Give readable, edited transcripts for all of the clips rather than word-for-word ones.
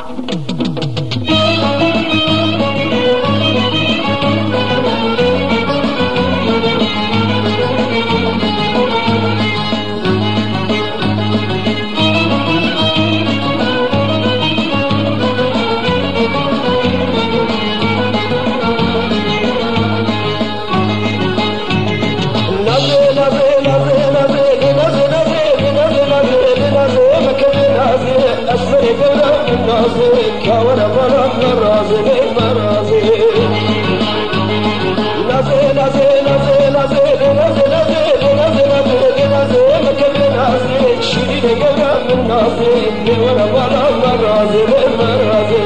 كاونا بلد مرازي مرازي نازي نازي نازي نازي نازي نازي نازي نازي نازي مكبي نازي شيرين قولا من نازي كاونا بلد مرازي مرازي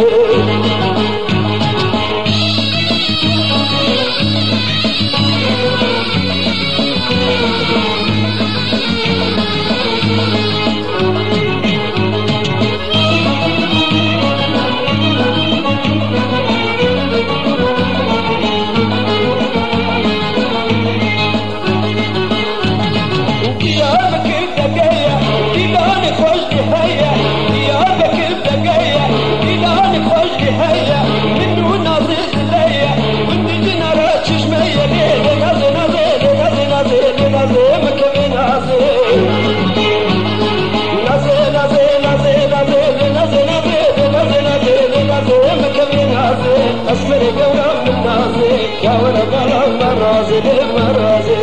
أسمري قولا من نازي كاونا بلا مرازي مرازي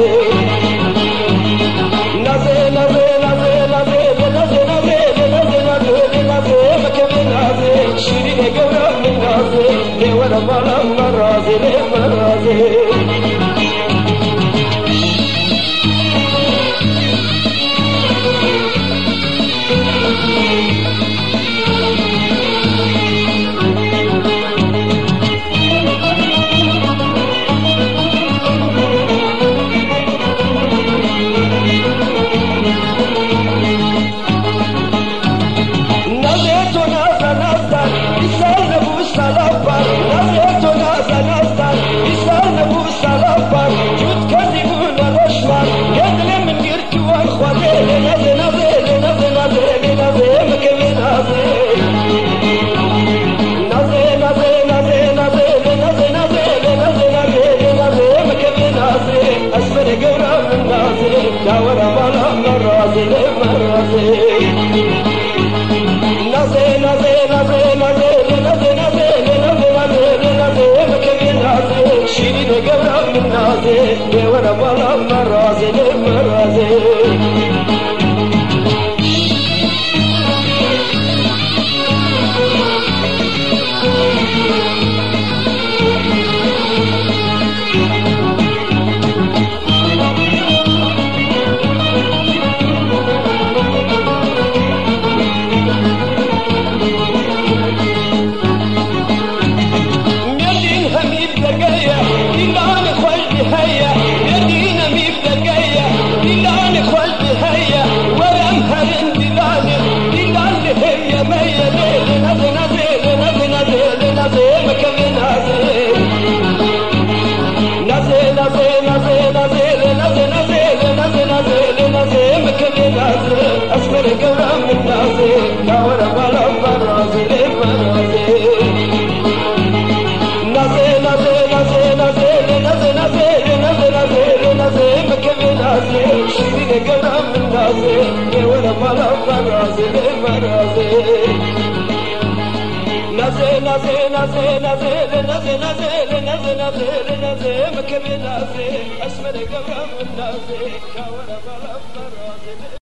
نازي نازي نازي نازي نازي نازي نازي نازي نازي مكبي نازي شيرين قولا من نازي كاونا بلا مرازي مرازي كاونا بلا مرازي مرازي نازي نازي نازي نازي نازي نازي نازي نازي نازي مكبي نازي شيرين قولا من نازي كاونا بلا مرازي مرازي أسمري قولا من نازي كاونا بلا مرازي مرازي نازي نازي نازي نازي نازي نازي نازي نازي نازي مكبي نازي شيرين قولا من نازي كاونا بلا مرازي مرازي نازي نازي نازي نازي نازي نازي نازي نازي نازي مكبي نازي أسمري قولا من نازي كاونا بلا مرازي